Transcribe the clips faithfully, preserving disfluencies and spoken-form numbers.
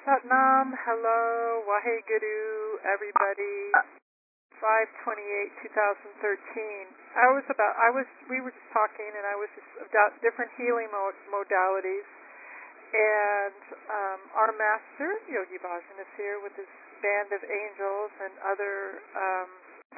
Satnam, hello, Waheguru, everybody. five twenty-eight, twenty thirteen. I was about, I was, we were just talking, and I was just about different healing mo- modalities. And um, our master, Yogi Bhajan, is here with his band of angels and other um,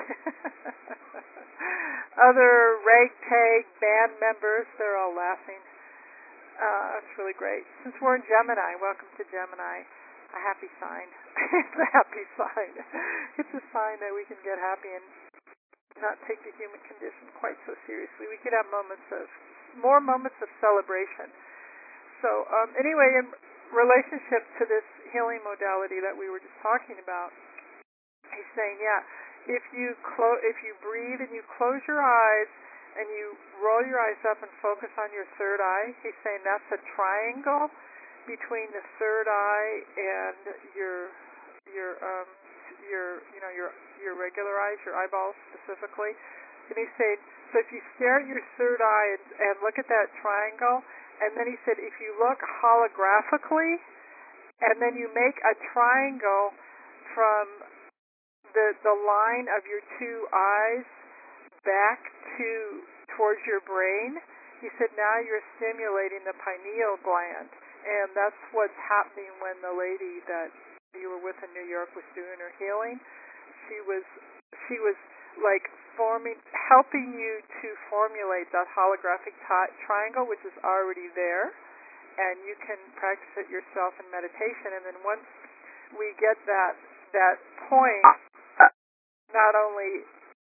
other ragtag band members. They're all laughing. Uh, it's really great. Since we're in Gemini, welcome to Gemini. A happy sign. It's a happy sign. It's a sign that we can get happy and not take the human condition quite so seriously. We could have moments of, more moments of celebration. So um, anyway, in relationship to this healing modality that we were just talking about, he's saying, yeah, if you clo- if you breathe and you close your eyes and you roll your eyes up and focus on your third eye, he's saying that's a triangle between the third eye and your your um your you know your your regular eyes, your eyeballs specifically. And he's saying, so if you stare at your third eye and, and look at that triangle, and then he said if you look holographically, and then you make a triangle from the the line of your two eyes back to towards your brain, he said now you're stimulating the pineal gland. And that's what's happening when the lady that you were with in New York was doing her healing. She was she was like forming, helping you to formulate that holographic t- triangle, which is already there, and you can practice it yourself in meditation. And then once we get that that point, not only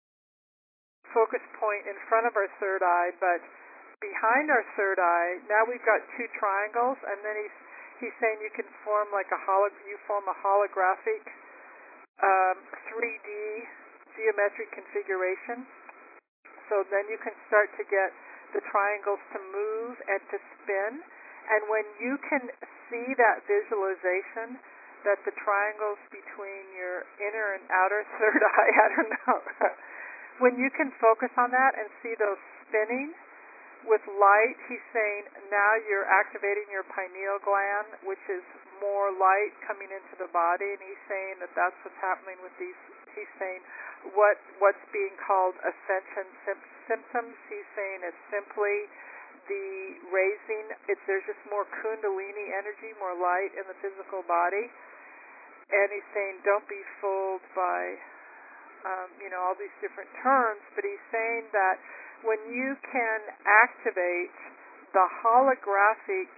focus point in front of our third eye, but behind our third eye, now we've got two triangles, and then he's he's saying you can form like a holo, you form a holographic um, three D geometric configuration. So then you can start to get the triangles to move and to spin. And when you can see that visualization, that the triangles between your inner and outer third eye, I don't know, when you can focus on that and see those spinning with light, he's saying now you're activating your pineal gland, which is more light coming into the body, and he's saying that that's what's happening with these. He's saying what what's being called ascension sim- symptoms. He's saying it's simply the raising. It's there's just more kundalini energy, more light in the physical body, and he's saying don't be fooled by um, you know all these different terms, but he's saying that when you can activate the holographic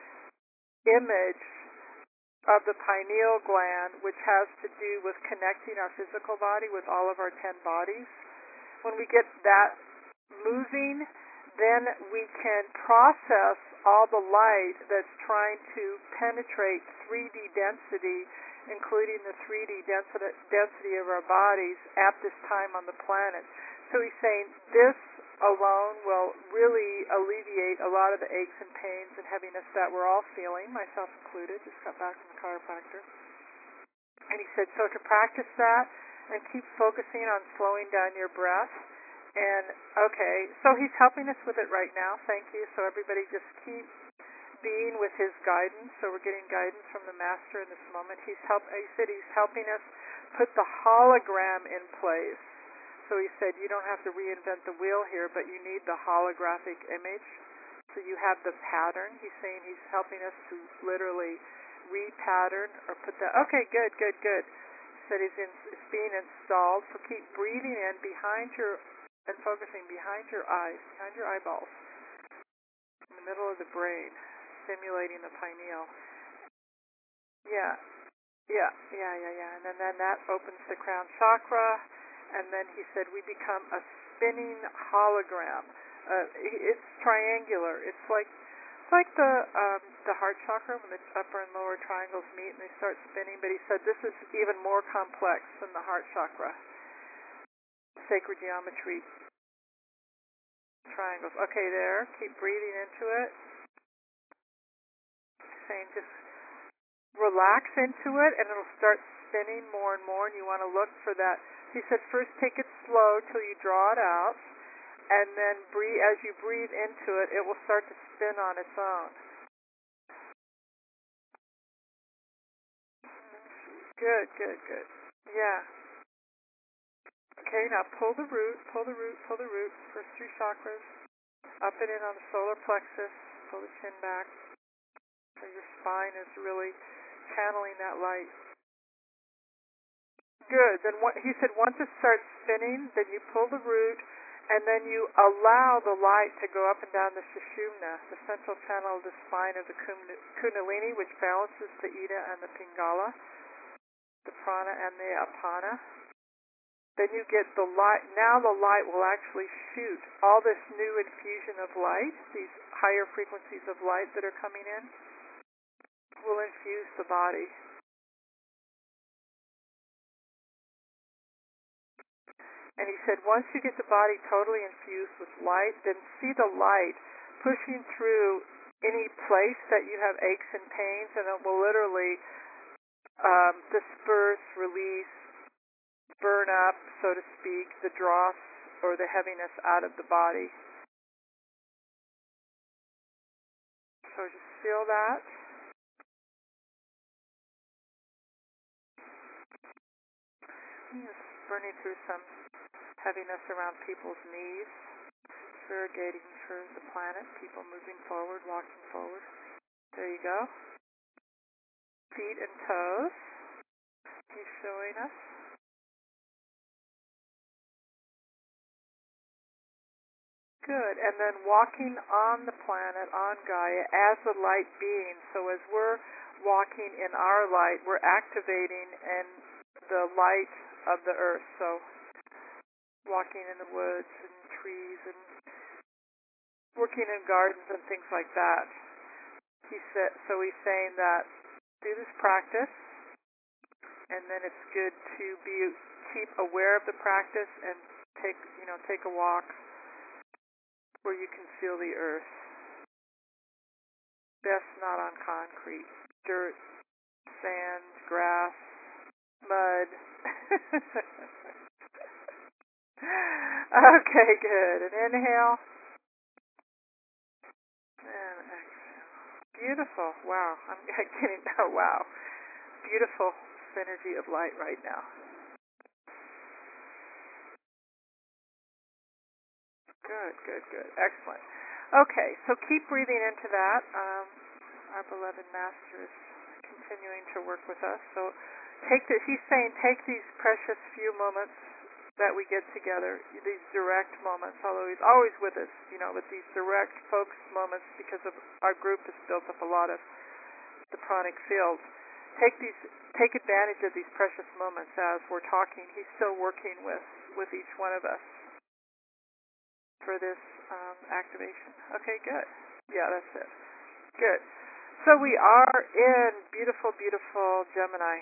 image of the pineal gland, which has to do with connecting our physical body with all of our ten bodies, when we get that moving, then we can process all the light that's trying to penetrate three D density, including the three D density, density of our bodies at this time on the planet. So he's saying this alone will really alleviate a lot of the aches and pains and heaviness that we're all feeling, myself included. Just got back from the chiropractor. And he said, so to practice that and keep focusing on slowing down your breath. And, okay, so he's helping us with it right now. Thank you. So everybody just keep being with his guidance. So we're getting guidance from the master in this moment. He's help. He said he's helping us put the hologram in place. So he said, you don't have to reinvent the wheel here, but you need the holographic image. So you have the pattern. He's saying he's helping us to literally repattern or put that. Okay, good, good, good. He said he's in, it's being installed. So keep breathing in behind your, and focusing behind your eyes, behind your eyeballs, in the middle of the brain, stimulating the pineal. Yeah, yeah, yeah, yeah, yeah. And then, then that opens the crown chakra. And then he said we become a spinning hologram. Uh, it's triangular. It's like it's like the um, the heart chakra when the upper and lower triangles meet and they start spinning. But he said this is even more complex than the heart chakra. Sacred geometry triangles. Okay, there. Keep breathing into it. Saying just relax into it, and it'll start spinning more and more. And you want to look for that. He said first take it slow till you draw it out, and then breathe, as you breathe into it, it will start to spin on its own. Good, good, good. Yeah. Okay, now pull the root, pull the root, pull the root. First three chakras. Up and in on the solar plexus. Pull the chin back. So your spine is really channeling that light. Good. Then what, he said once it starts spinning, then you pull the root, and then you allow the light to go up and down the Sushumna, the central channel of the spine of the Kundalini, which balances the Ida and the Pingala, the Prana and the Apana. Then you get the light. Now the light will actually shoot all this new infusion of light, these higher frequencies of light that are coming in, will infuse the body. And he said, once you get the body totally infused with light, then see the light pushing through any place that you have aches and pains, and it will literally um, disperse, release, burn up, so to speak, the dross or the heaviness out of the body. So just feel that. Just burning through some heaviness around people's knees, irrigating for the planet, people moving forward, walking forward. There you go. Feet and toes. He's showing us. Good. And then walking on the planet, on Gaia, as a light being. So as we're walking in our light, we're activating in the light of the earth. So walking in the woods and trees and working in gardens and things like that. He said, so he's saying that do this practice, and then it's good to be keep aware of the practice and take you know take a walk where you can feel the earth. Best not on concrete, dirt, sand, grass, mud. Okay, good. And inhale. And exhale. Beautiful. Wow. I'm getting, oh, wow. Beautiful synergy of light right now. Good, good, good. Excellent. Okay, so keep breathing into that. Um, our beloved master is continuing to work with us. So take this, he's saying take these precious few moments that we get together, these direct moments, although he's always with us, you know, with these direct focused moments because of our group has built up a lot of the pranic field. Take these, take advantage of these precious moments as we're talking. He's still working with, with each one of us for this um, activation. Okay, good. Yeah, that's it. Good. So we are in beautiful, beautiful Gemini.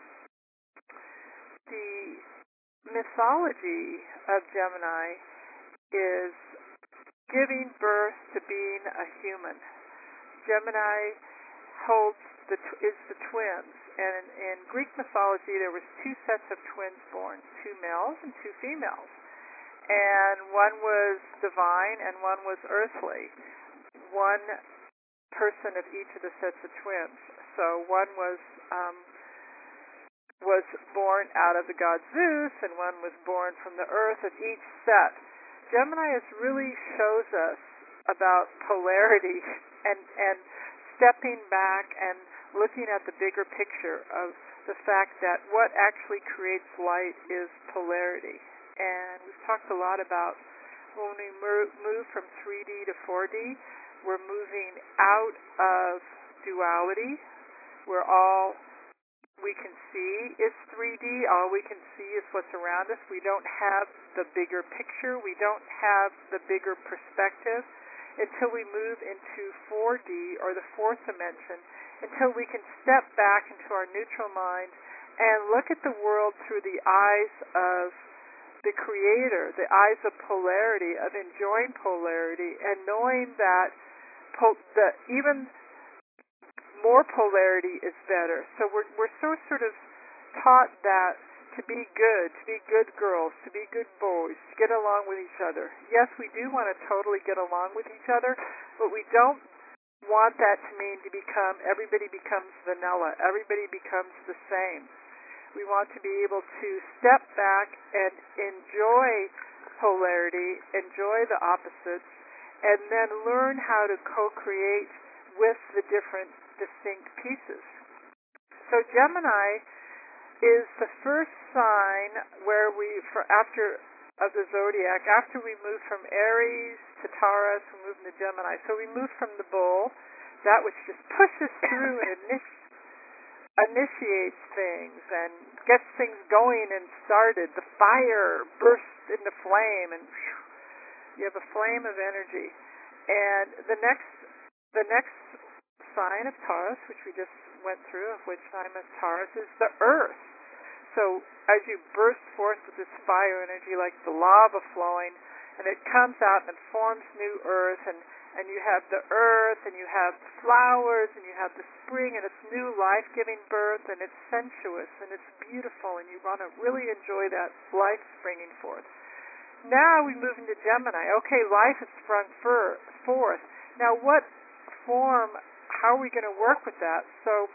The mythology of Gemini is giving birth to being a human. Gemini holds the is the twins, and in, in Greek mythology there was two sets of twins born, two males and two females, and one was divine and one was earthly. One person of each of the sets of twins. So one was um, was born out of the god Zeus, and one was born from the earth of each set. Gemini is really shows us about polarity and, and stepping back and looking at the bigger picture of the fact that what actually creates light is polarity. And we've talked a lot about when we move from three D to four D, we're moving out of duality. We're all we can see is three D. All we can see is what's around us. We don't have the bigger picture. We don't have the bigger perspective until we move into four D or the fourth dimension, until we can step back into our neutral mind and look at the world through the eyes of the Creator, the eyes of polarity, of enjoying polarity, and knowing that, po- that even more polarity is better. So we're we're so sort of taught that to be good, to be good girls, to be good boys, to get along with each other. Yes, we do want to totally get along with each other, but we don't want that to mean to become, everybody becomes vanilla, everybody becomes the same. We want to be able to step back and enjoy polarity, enjoy the opposites, and then learn how to co-create with the different distinct pieces. So Gemini is the first sign where we, for after of the zodiac, after we move from Aries to Taurus, we move into Gemini. So we move from the bull, that which just pushes through and initi- initiates things and gets things going and started. The fire bursts into flame, and whew, you have a flame of energy. And the next, the next sign of Taurus, which we just went through, of which I'm a Taurus, is the earth. So as you burst forth with this fire energy, like the lava flowing, and it comes out and forms new earth, and, and you have the earth, and you have flowers, and you have the spring, and it's new life-giving birth, and it's sensuous, and it's beautiful, and you want to really enjoy that life springing forth. Now we move into Gemini. Okay, life has sprung fir- forth. Now what form, how are we going to work with that? So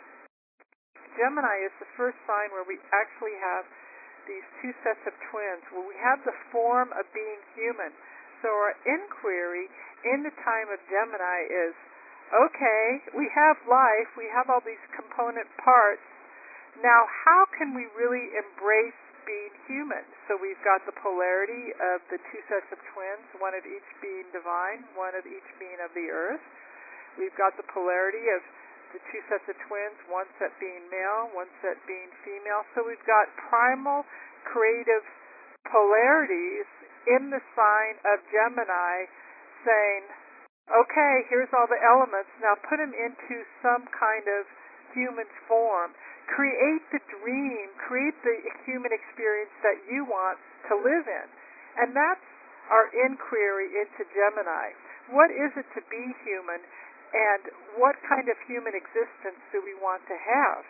Gemini is the first sign where we actually have these two sets of twins, where we have the form of being human. So our inquiry in the time of Gemini is, okay, we have life, we have all these component parts. Now how can we really embrace being human? So we've got the polarity of the two sets of twins, one of each being divine, one of each being of the earth. We've got the polarity of the two sets of twins, one set being male, one set being female. So we've got primal creative polarities in the sign of Gemini saying, okay, here's all the elements, now put them into some kind of human form. Create the dream, create the human experience that you want to live in. And that's our inquiry into Gemini. What is it to be human? And what kind of human existence do we want to have?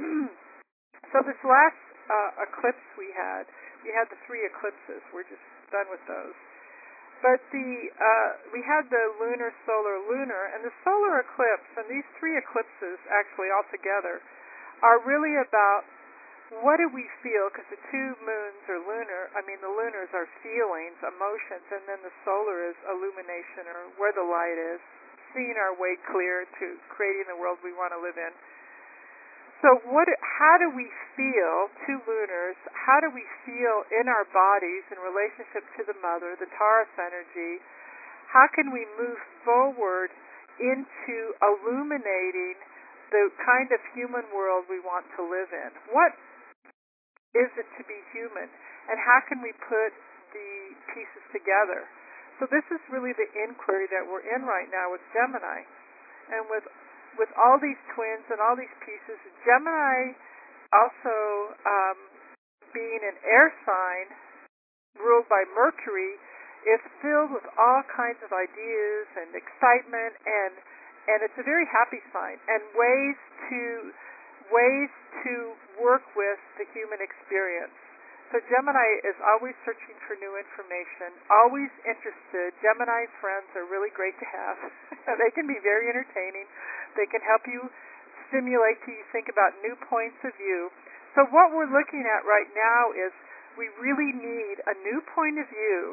So this last uh, eclipse we had, we had the three eclipses. We're just done with those. But the uh, we had the lunar, solar, lunar, and the solar eclipse, and these three eclipses actually all together are really about what do we feel, because the two moons are lunar, I mean the lunars are feelings, emotions, and then the solar is illumination, or where the light is, seeing our way clear to creating the world we want to live in. So what? How do we feel, two lunars, how do we feel in our bodies in relationship to the mother, the Taurus energy? How can we move forward into illuminating the kind of human world we want to live in? What is it to be human? And how can we put the pieces together? So this is really the inquiry that we're in right now with Gemini. And with with all these twins and all these pieces, Gemini also um, being an air sign ruled by Mercury, is filled with all kinds of ideas and excitement, and and it's a very happy sign, and ways to ways to work with the human experience. So Gemini is always searching for new information, always interested. Gemini friends are really great to have. They can be very entertaining. They can help you stimulate till you think about new points of view. So what we're looking at right now is we really need a new point of view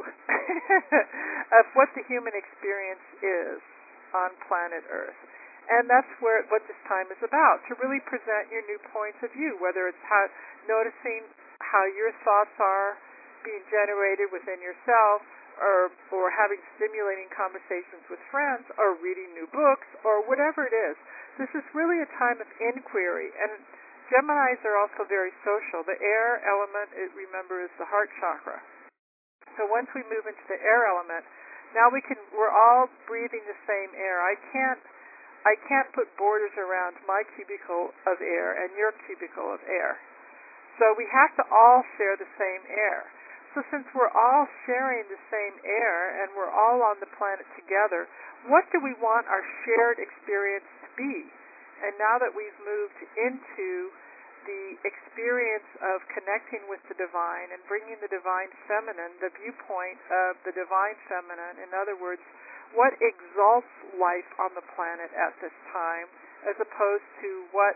of what the human experience is on planet Earth. And that's where what this time is about, to really present your new points of view, whether it's how, noticing how your thoughts are being generated within yourself, or or having stimulating conversations with friends, or reading new books, or whatever it is. This is really a time of inquiry, and Geminis are also very social. The air element, it, remember, is the heart chakra. So once we move into the air element, now we can, we're all breathing the same air. I can't I can't put borders around my cubicle of air and your cubicle of air. So we have to all share the same air. So since we're all sharing the same air and we're all on the planet together, what do we want our shared experience to be? And now that we've moved into the experience of connecting with the divine and bringing the divine feminine, the viewpoint of the divine feminine, in other words, what exalts life on the planet at this time, as opposed to what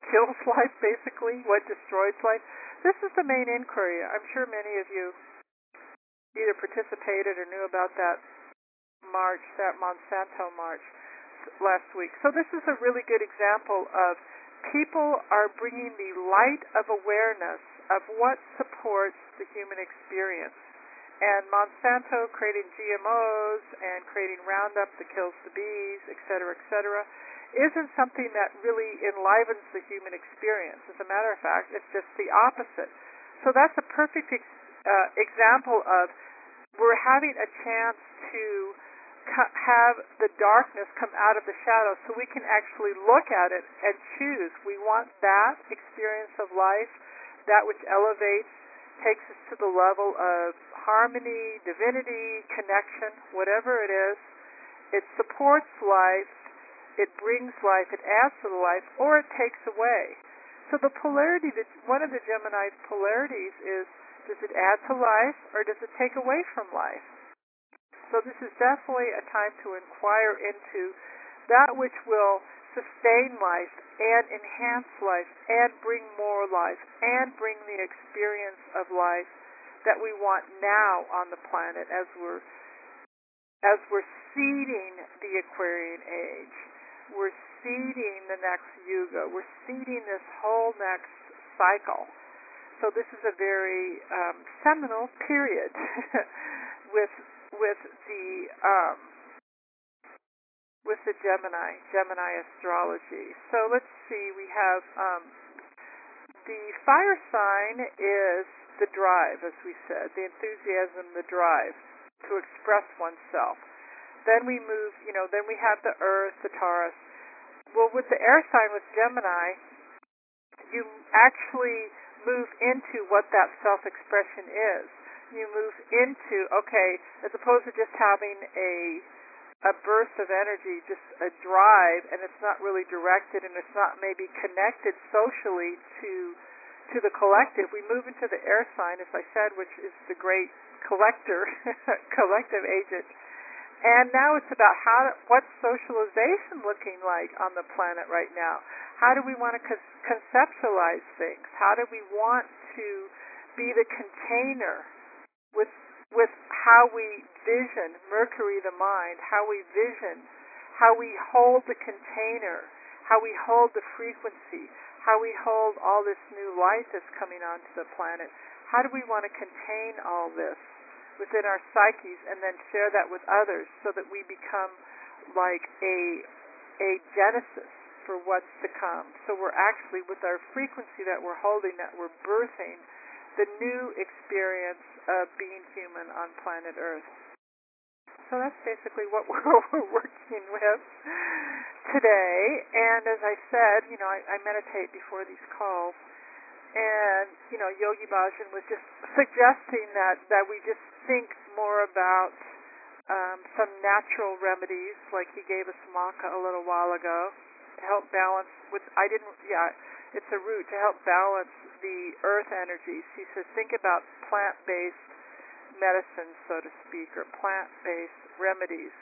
kills life, basically, what destroys life. This is the main inquiry. I'm sure many of you either participated or knew about that march, that Monsanto march last week. So this is a really good example of people are bringing the light of awareness of what supports the human experience. And Monsanto creating G M Os and creating Roundup that kills the bees, et cetera, et cetera, isn't something that really enlivens the human experience. As a matter of fact, it's just the opposite. So that's a perfect ex- uh, example of we're having a chance to co- have the darkness come out of the shadows so we can actually look at it and choose. We want that experience of life, that which elevates, takes us to the level of harmony, divinity, connection, whatever it is. It supports life, it brings life, it adds to the life, or it takes away. So the polarity, that one of the Gemini's polarities is, does it add to life or does it take away from life? So this is definitely a time to inquire into that which will sustain life and enhance life and bring more life and bring the experience of life that we want now on the planet as we're as we're seeding the Aquarian age. We're seeding the next yuga. We're seeding this whole next cycle. So this is a very um, seminal period with with the um, with the Gemini, Gemini astrology. So let's see, we have um, the fire sign is the drive, as we said, the enthusiasm, the drive to express oneself. Then we move, you know, then we have the earth, the Taurus. Well, with the air sign, with Gemini, you actually move into what that self-expression is. You move into, okay, as opposed to just having a a burst of energy, just a drive, and it's not really directed and it's not maybe connected socially to to the collective. We move into the air sign, as I said, which is the great collector, collective agent. And now it's about how to, what's socialization looking like on the planet right now? How do we want to co- conceptualize things? How do we want to be the container with with how we vision Mercury the mind, how we vision, how we hold the container, how we hold the frequency, how we hold all this new light that's coming onto the planet. How do we want to contain all this within our psyches and then share that with others so that we become like a a genesis for what's to come? So we're actually, with our frequency that we're holding, that we're birthing the new experience of being human on planet Earth. So that's basically what we're, we're working with today. And as I said, you know, I, I meditate before these calls. And, you know, Yogi Bhajan was just suggesting that, that we just think more about um, some natural remedies, like he gave us maca a little while ago, to help balance with, I didn't, yeah, it's a root to help balance the earth energies. He says, think about plant-based medicine, so to speak, or plant-based remedies.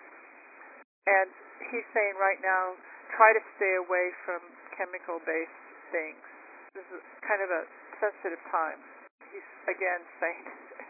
And he's saying right now, try to stay away from chemical-based things. This is kind of a sensitive time. He's, again, saying,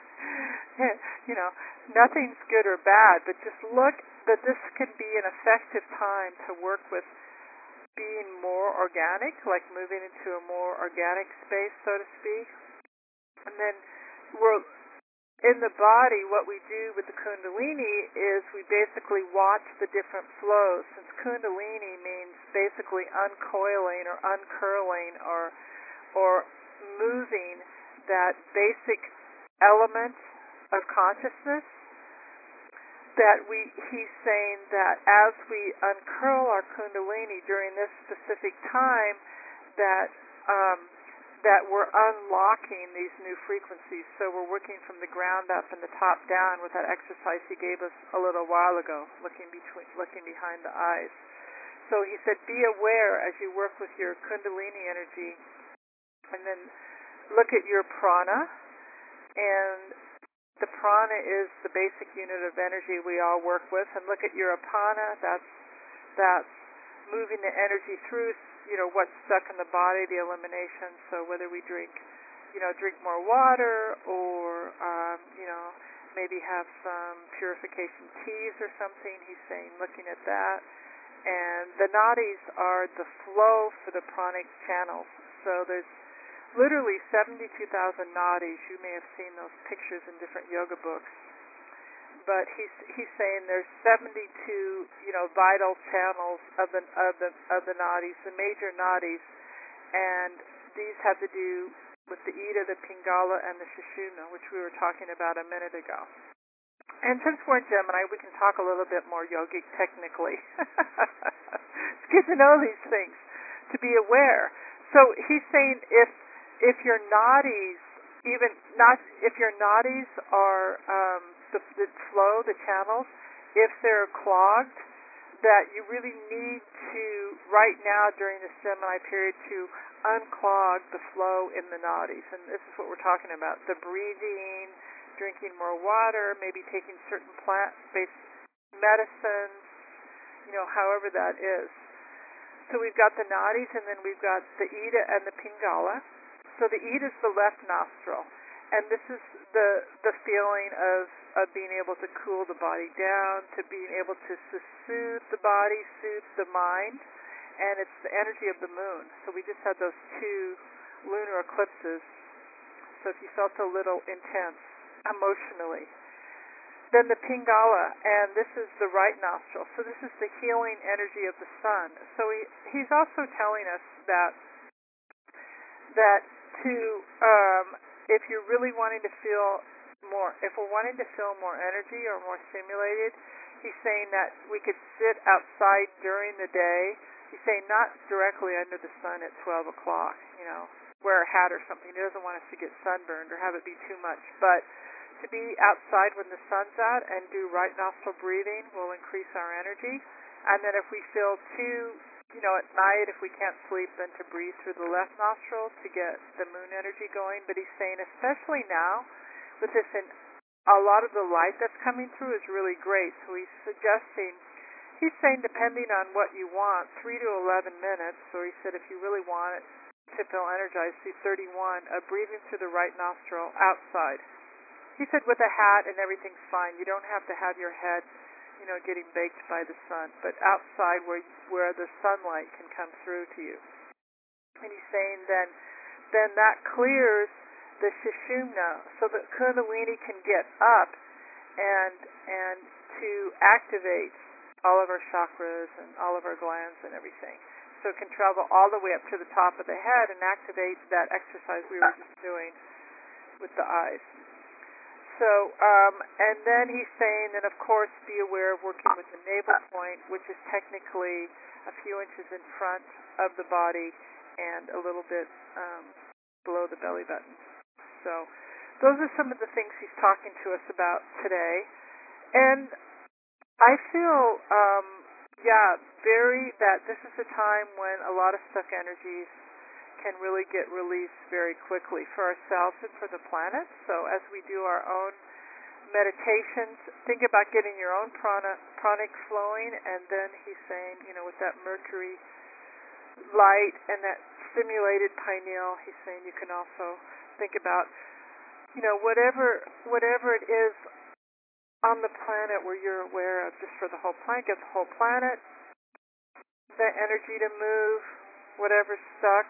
you know, nothing's good or bad, but just look that this can be an effective time to work with being more organic, like moving into a more organic space, so to speak. And then we're in the body, what we do with the Kundalini is we basically watch the different flows. Since Kundalini means basically uncoiling or uncurling or or moving that basic element of consciousness, that we, he's saying that as we uncurl our Kundalini during this specific time, that um, that we're unlocking these new frequencies. So we're working from the ground up and the top down with that exercise he gave us a little while ago, looking between, looking behind the eyes. So he said, be aware as you work with your Kundalini energy, and then look at your prana, and the prana is the basic unit of energy we all work with, and look at your apana, that's that's moving the energy through you know, what's stuck in the body, the elimination. So whether we drink, you know, drink more water or, um, you know, maybe have some purification teas or something. He's saying looking at that. And the nadis are the flow for the pranic channels. So there's literally seventy-two thousand nadis. You may have seen those pictures in different yoga books. But he's he's saying there's seventy-two, you know, vital channels of the of the of the nadis, the major nadis, and these have to do with the Ida, the Pingala, and the Sushumna, which we were talking about a minute ago. And since we're in Gemini, we can talk a little bit more yogic technically. It's good to know these things, to be aware. So he's saying if if your nadis, even not if your nadis are um, the, the flow, the channels, if they're clogged, that you really need to right now during the Gemini period to unclog the flow in the nadis. And this is what we're talking about: the breathing, drinking more water, maybe taking certain plant-based medicines, you know, however that is. So we've got the nadis, and then we've got the Ida and the Pingala. So the Ida is the left nostril, and this is the the feeling of, of being able to cool the body down, to being able to soothe the body, soothe the mind, and it's the energy of the moon. So we just had those two lunar eclipses. So if you felt a little intense emotionally. Then the Pingala, and this is the right nostril. So this is the healing energy of the sun. So he, he's also telling us that that to um, if you're really wanting to feel more, if we're wanting to feel more energy or more stimulated, he's saying that we could sit outside during the day. He's saying not directly under the sun at twelve o'clock, you know, wear a hat or something. He doesn't want us to get sunburned or have it be too much, but to be outside when the sun's out and do right nostril breathing will increase our energy. And then if we feel too, you know, at night, if we can't sleep, then to breathe through the left nostril to get the moon energy going. But he's saying, especially now, with this, in a lot of the light that's coming through is really great. So he's suggesting, he's saying, depending on what you want, three to eleven minutes, or he said if you really want it to feel energized, see thirty-one, uh, breathing through the right nostril outside. He said with a hat and everything's fine. You don't have to have your head, you know, getting baked by the sun, but outside where where the sunlight can come through to you. And he's saying then, then that clears the Sushumna, so that Kundalini can get up and and to activate all of our chakras and all of our glands and everything. So it can travel all the way up to the top of the head and activate that exercise we were just doing with the eyes. So, um, and then he's saying that, of course, be aware of working with the navel point, which is technically a few inches in front of the body and a little bit um, below the belly button. So those are some of the things he's talking to us about today. And I feel, um, yeah, very that this is a time when a lot of stuck energies can really get released very quickly for ourselves and for the planet. So as we do our own meditations, think about getting your own prana, pranic flowing, and then he's saying, you know, with that Mercury light and that stimulated pineal, he's saying you can also think about, you know, whatever whatever it is on the planet where you're aware of, just for the whole planet, get the whole planet, the energy to move, whatever's stuck.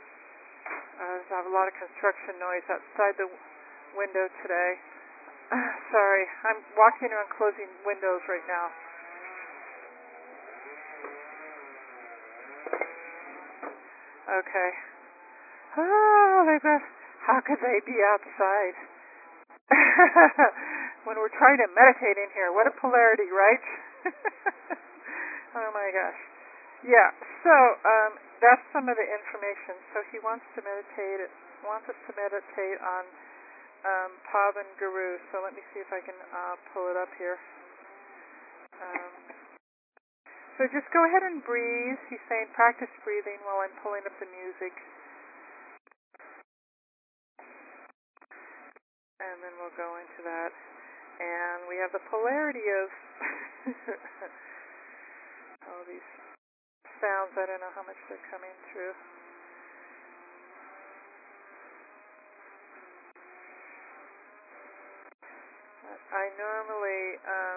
Uh, I have a lot of construction noise outside the window today. Sorry, I'm walking around closing windows right now. Okay. Oh my gosh, how could they be outside? When we're trying to meditate in here, what a polarity, right? Oh my gosh. Yeah, so um, that's some of the information. So he wants to meditate, wants us to meditate on um, Pavan Guru. So let me see if I can uh, pull it up here. Um, so just go ahead and breathe. He's saying practice breathing while I'm pulling up the music. And then we'll go into that. And we have the polarity of all these sounds. I don't know how much they're coming through. I normally, um,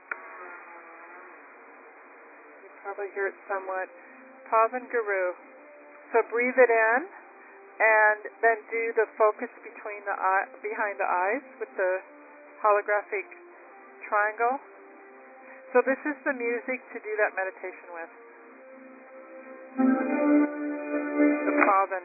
you probably hear it somewhat. Pavan Guru. So breathe it in, and then do the focus between the eye, behind the eyes with the holographic triangle. So this is the music to do that meditation with. The Pavan.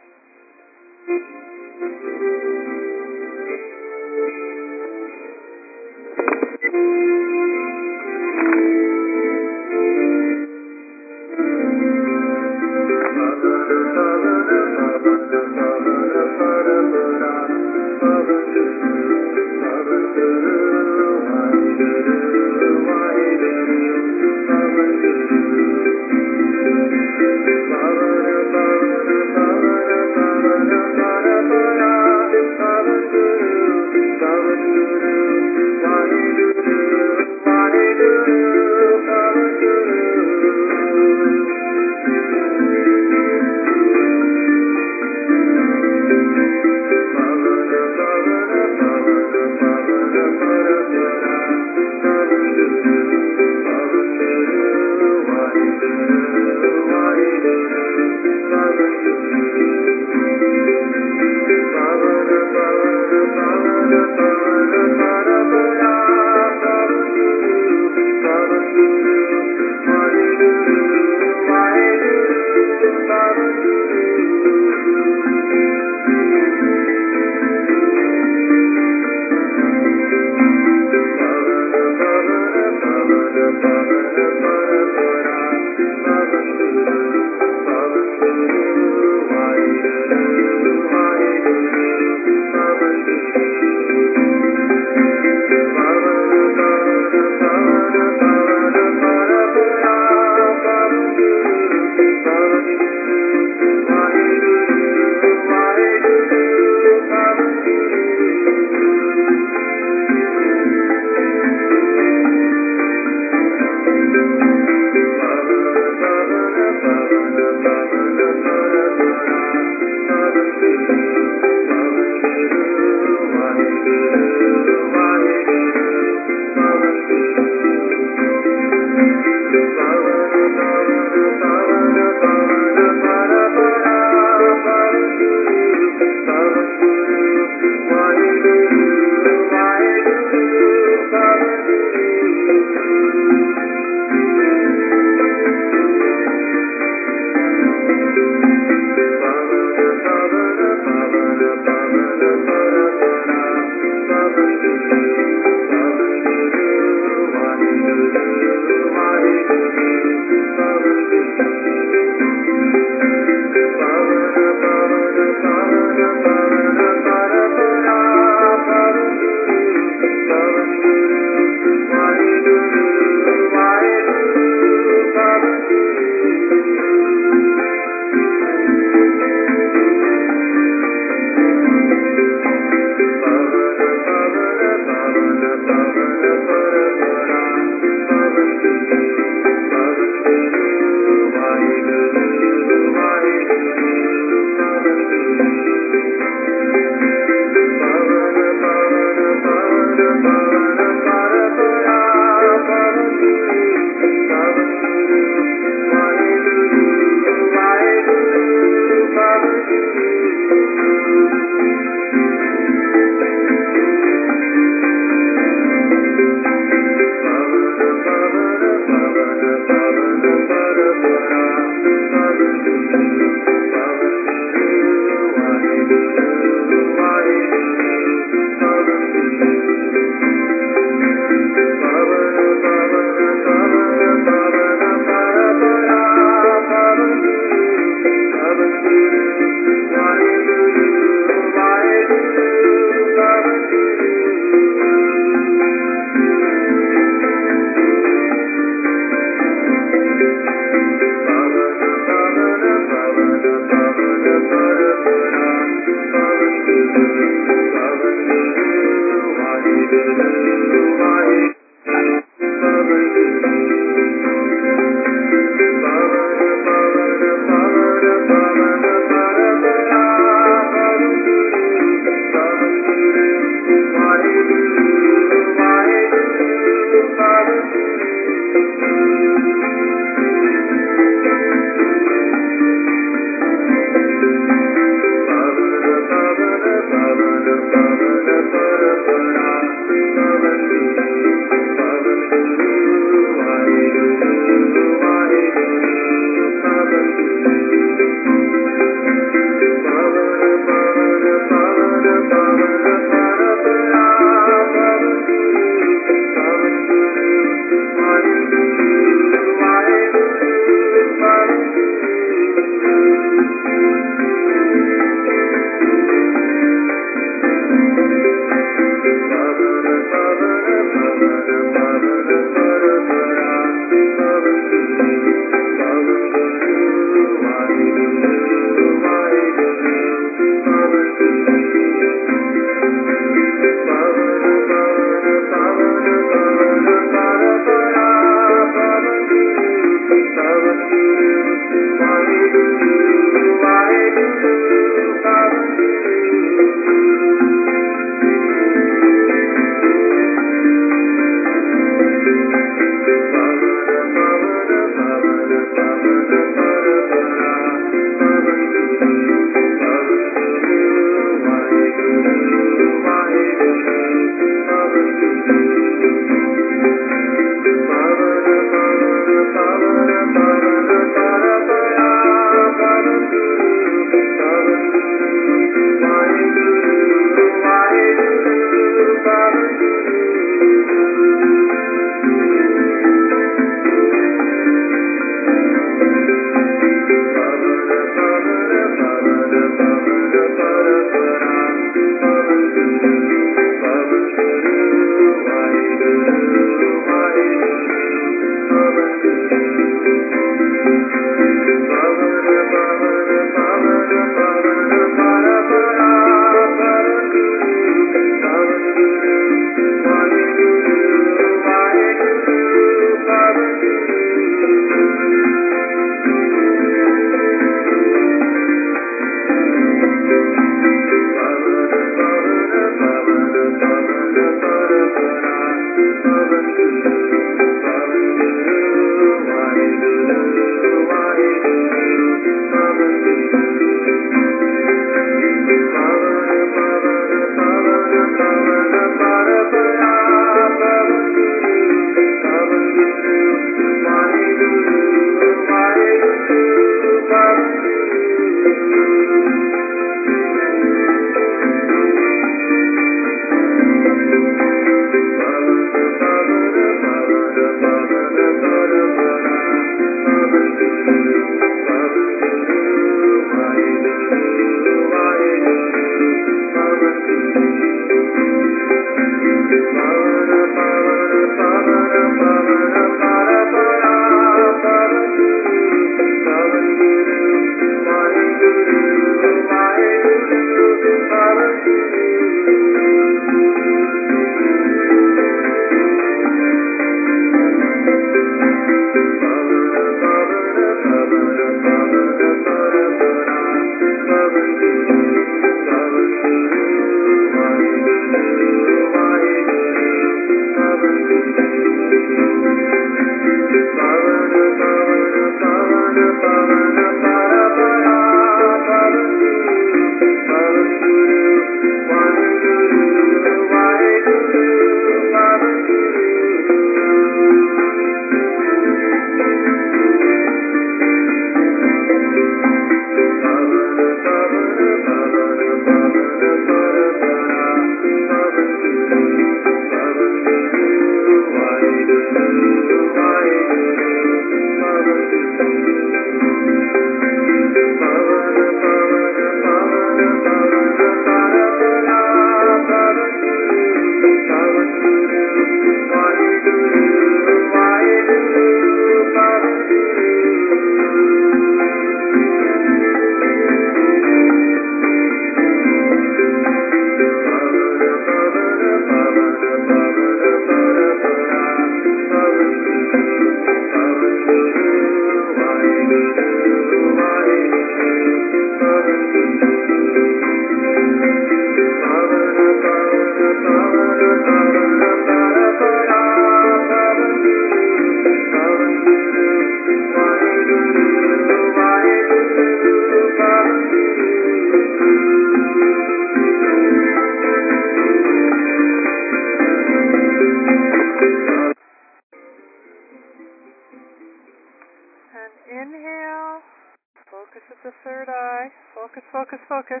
Focus at the third eye. Focus, focus, focus.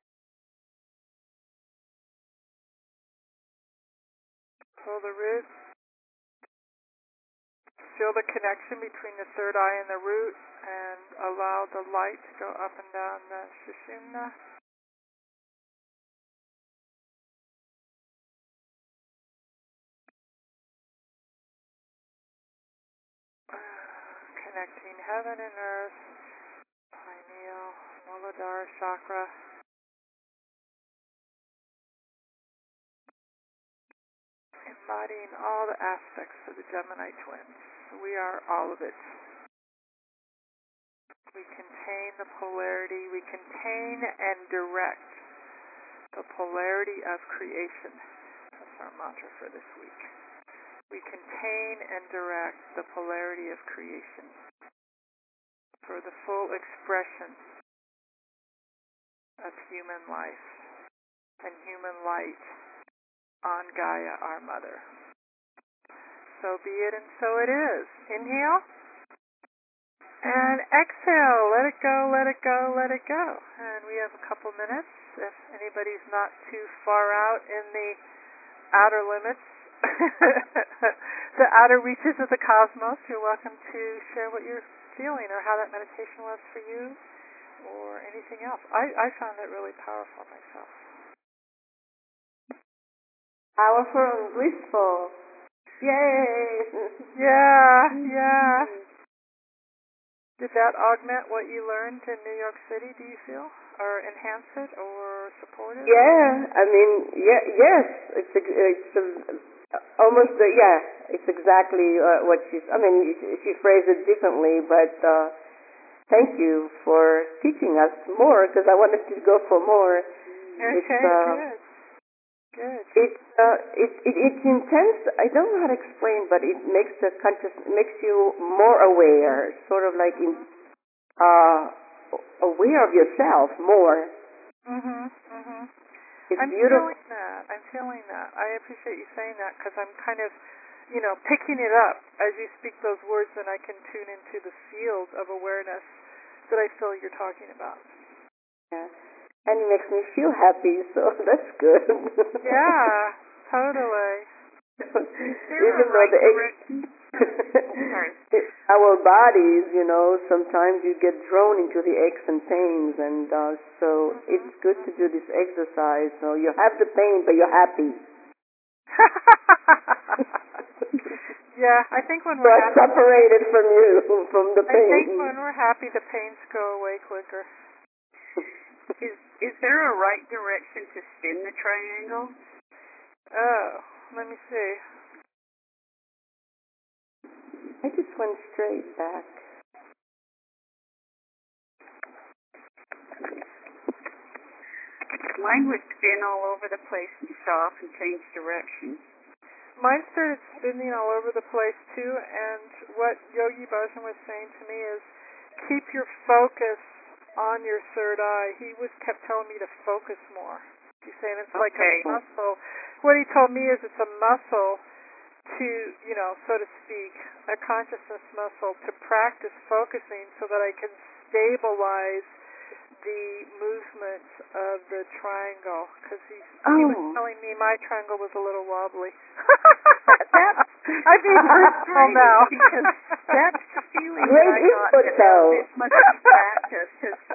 Pull the root. Feel the connection between the third eye and the root, and allow the light to go up and down the Sushumna. Connecting heaven and earth, pineal, Muladhara chakra. Embodying all the aspects of the Gemini twins. We are all of it. We contain the polarity. We contain and direct the polarity of creation. That's our mantra for this week. We contain and direct the polarity of creation for the full expression of human life and human light on Gaia, our mother. So be it and so it is. Inhale. And exhale. Let it go, let it go, let it go. And we have a couple minutes. If anybody's not too far out in the outer limits, the outer reaches of the cosmos, you're welcome to share what you're feeling or how that meditation was for you or anything else. I, I found it really powerful myself. Powerful and blissful. Yay! Yeah, yeah. Did that augment what you learned in New York City, do you feel? Or enhance it or support it? Yeah, I mean, yeah, yes. It's it's uh, almost, uh, yeah, it's exactly uh, what she's, I mean, she, she phrased it differently, but uh, thank you for teaching us more, because I wanted to go for more. Okay, It's, uh, good. Good. It's uh, it, it it's intense. I don't know how to explain, but it makes the conscious makes you more aware, sort of like in, uh, aware of yourself more. Mhm. Mhm. It's I'm beautiful. feeling that. I'm feeling that. I appreciate you saying that because I'm kind of, you know, picking it up as you speak those words, and I can tune into the field of awareness that I feel you're talking about. Yeah. And it makes me feel happy, so that's good. Yeah, totally. Even though the our bodies, you know, sometimes you get drawn into the aches and pains, and uh, so mm-hmm. it's good to do this exercise. So you have the pain, but you're happy. Yeah, I think when so we're happy, separated from you, from the pain. I think when we're happy, the pains go away quicker. Is is there a right direction to spin the triangle? Oh, let me see. I just went straight back. Mine would spin all over the place and stop and change direction. Mine started spinning all over the place too, and what Yogi Bhajan was saying to me is, keep your focus on your third eye. He was kept telling me to focus more. He's saying it's like okay. a muscle. What he told me is it's a muscle to, you know, so to speak, a consciousness muscle to practice focusing so that I can stabilize the movement of the triangle, because he, oh. he was telling me my triangle was a little wobbly. That's, I'm being personal now. Because that's the feeling Great that I got that this must be practice.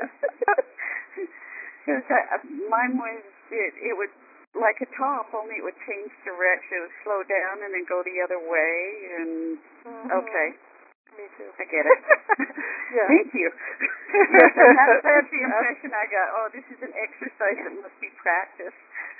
Because mine was, it, it would, like a top, only it would change direction. It would slow down and then go the other way, and mm-hmm. okay. Me too. I get it. Yeah. Thank you. Yes, and that's, that's the impression I got. Oh, this is an exercise that must be practiced.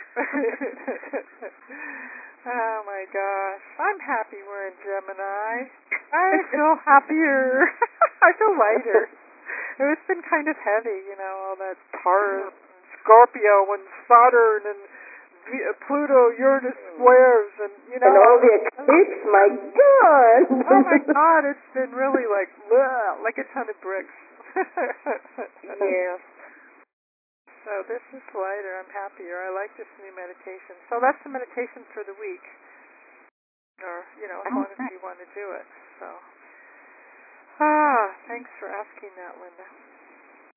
Oh my gosh. I'm happy we're in Gemini. I feel happier. I feel lighter. It's been kind of heavy, you know, all that Taurus and Scorpio and Saturn and Pluto, Uranus squares, and you know, and all the eclipse. My God! Oh my God! It's been really like, bleh, like a ton of bricks. Yeah. So this is lighter. I'm happier. I like this new meditation. So that's the meditation for the week, or you know, as long as you want to do it. So, ah, thanks for asking that, Linda.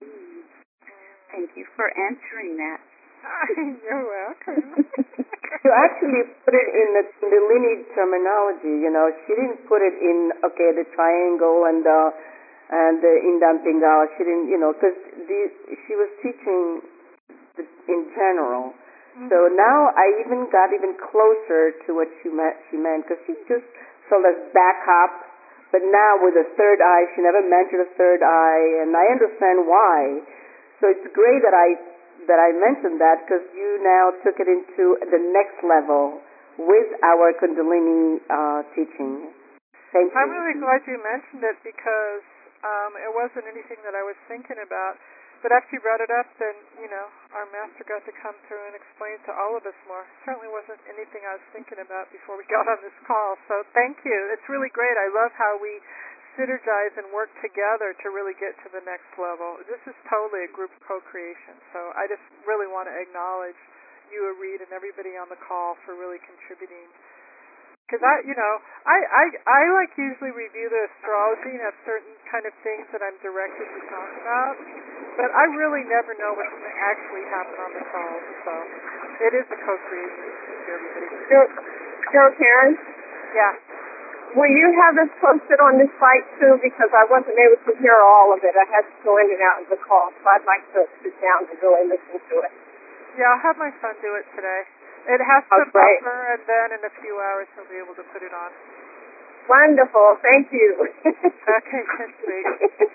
thank you for answering that. You're welcome. To actually put it in the Kundalini terminology, you know, she didn't put it in, okay, the triangle and the, and the Indam Pingala. She didn't, you know, because she was teaching the, in general. Mm-hmm. So now I even got even closer to what she meant, she meant, because she just told us back up, but now with a third eye. She never mentioned a third eye, and I understand why. So it's great that I that I mentioned that, because you now took it into the next level with our Kundalini uh, teaching. Thank you. I'm really glad you mentioned it, because um, it wasn't anything that I was thinking about. But after you brought it up, then, you know, our master got to come through and explain to all of us more. It certainly wasn't anything I was thinking about before we got on this call. So thank you. It's really great. I love how we synergize and work together to really get to the next level. This is totally a group co-creation. So I just really want to acknowledge you, Reed, and everybody on the call for really contributing. Because I, you know, I, I, I like usually review the astrology and have certain kind of things that I'm directed to talk about, but I really never know what's going to actually happen on the call. So it is a co-creation for everybody. Joe, Joe Karen? Yeah. Will you have this posted on this site too? Because I wasn't able to hear all of it. I had to go in and out of the call, so I'd like to sit down and really listen to it. Yeah, I'll have my son do it today. It has to oh, great. buffer, and then in a few hours he'll be able to put it on. Wonderful. Thank you. Okay, that's sweet.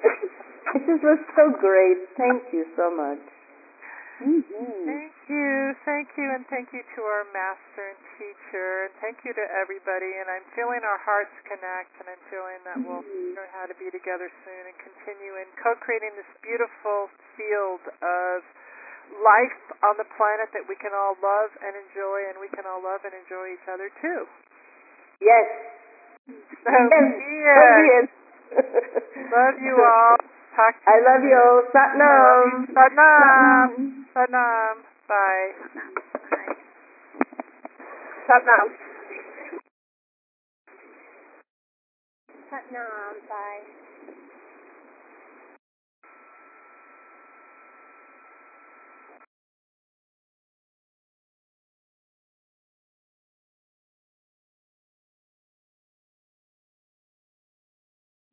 This was so great. Thank you so much. Mm-hmm. Thank you. Thank you, and thank you to our master and teacher, and thank you to everybody. And I'm feeling our hearts connect, and I'm feeling that mm-hmm. we'll learn how to be together soon and continue in co-creating this beautiful field of life on the planet that we can all love and enjoy, and we can all love and enjoy each other too. Yes. So yes. Love you all. Talk to I you love you all. Satnam. Satnam. Satnam. Bye. Satnam. Satnam. Bye.